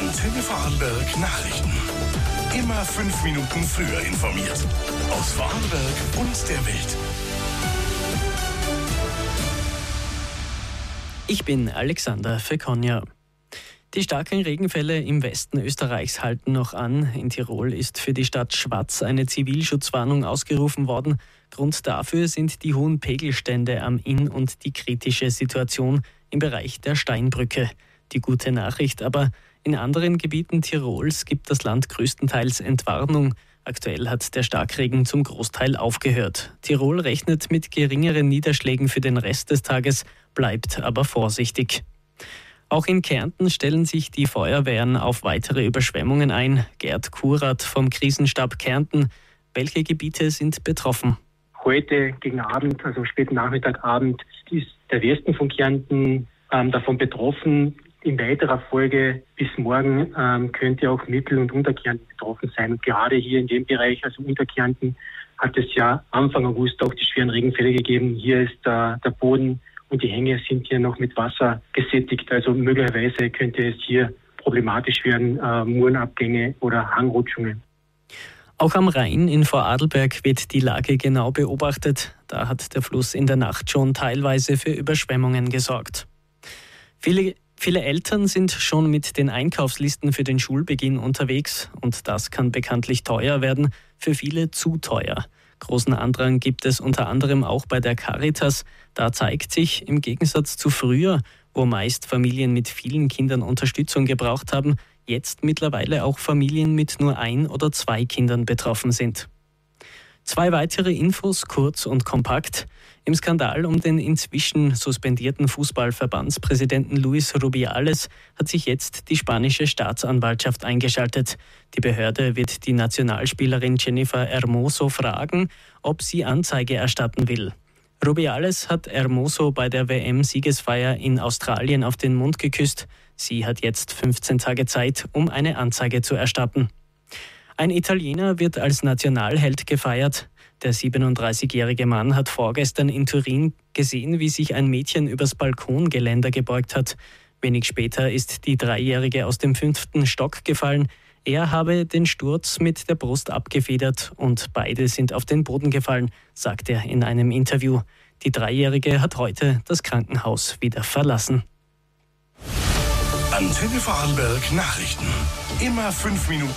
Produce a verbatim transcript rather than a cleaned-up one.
Antenne Vorarlberg Nachrichten. Immer fünf Minuten früher informiert. Aus Vorarlberg und der Welt. Ich bin Alexander Fekonja. Die starken Regenfälle im Westen Österreichs halten noch an. In Tirol ist für die Stadt Schwaz eine Zivilschutzwarnung ausgerufen worden. Grund dafür sind die hohen Pegelstände am Inn und die kritische Situation im Bereich der Steinbrücke. Die gute Nachricht aber: In anderen Gebieten Tirols gibt das Land größtenteils Entwarnung. Aktuell hat der Starkregen zum Großteil aufgehört. Tirol rechnet mit geringeren Niederschlägen für den Rest des Tages, bleibt aber vorsichtig. Auch in Kärnten stellen sich die Feuerwehren auf weitere Überschwemmungen ein. Gerd Kurath vom Krisenstab Kärnten. Welche Gebiete sind betroffen? Heute gegen Abend, also späten Nachmittag, Abend, ist der Westen von Kärnten ähm, davon betroffen. In weiterer Folge bis morgen ähm, könnte auch Mittel- und Unterkärnten betroffen sein. Und gerade hier in dem Bereich, also Unterkärnten, hat es ja Anfang August auch die schweren Regenfälle gegeben. Hier ist äh, der Boden und die Hänge sind hier noch mit Wasser gesättigt. Also möglicherweise könnte es hier problematisch werden, äh, Murenabgänge oder Hangrutschungen. Auch am Rhein in Vorarlberg wird die Lage genau beobachtet. Da hat der Fluss in der Nacht schon teilweise für Überschwemmungen gesorgt. Viele Viele Eltern sind schon mit den Einkaufslisten für den Schulbeginn unterwegs und das kann bekanntlich teuer werden, für viele zu teuer. Großen Andrang gibt es unter anderem auch bei der Caritas. Da zeigt sich, im Gegensatz zu früher, wo meist Familien mit vielen Kindern Unterstützung gebraucht haben, jetzt mittlerweile auch Familien mit nur ein oder zwei Kindern betroffen sind. Zwei weitere Infos, kurz und kompakt. Im Skandal um den inzwischen suspendierten Fußballverbandspräsidenten Luis Rubiales hat sich jetzt die spanische Staatsanwaltschaft eingeschaltet. Die Behörde wird die Nationalspielerin Jennifer Hermoso fragen, ob sie Anzeige erstatten will. Rubiales hat Hermoso bei der W M-Siegesfeier in Australien auf den Mund geküsst. Sie hat jetzt fünfzehn Tage Zeit, um eine Anzeige zu erstatten. Ein Italiener wird als Nationalheld gefeiert. Der siebenunddreißigjährige Mann hat vorgestern in Turin gesehen, wie sich ein Mädchen übers Balkongeländer gebeugt hat. Wenig später ist die Dreijährige aus dem fünften Stock gefallen. Er habe den Sturz mit der Brust abgefedert und beide sind auf den Boden gefallen, sagt er in einem Interview. Die Dreijährige hat heute das Krankenhaus wieder verlassen. Antenne Vorarlberg Nachrichten. Immer fünf Minuten.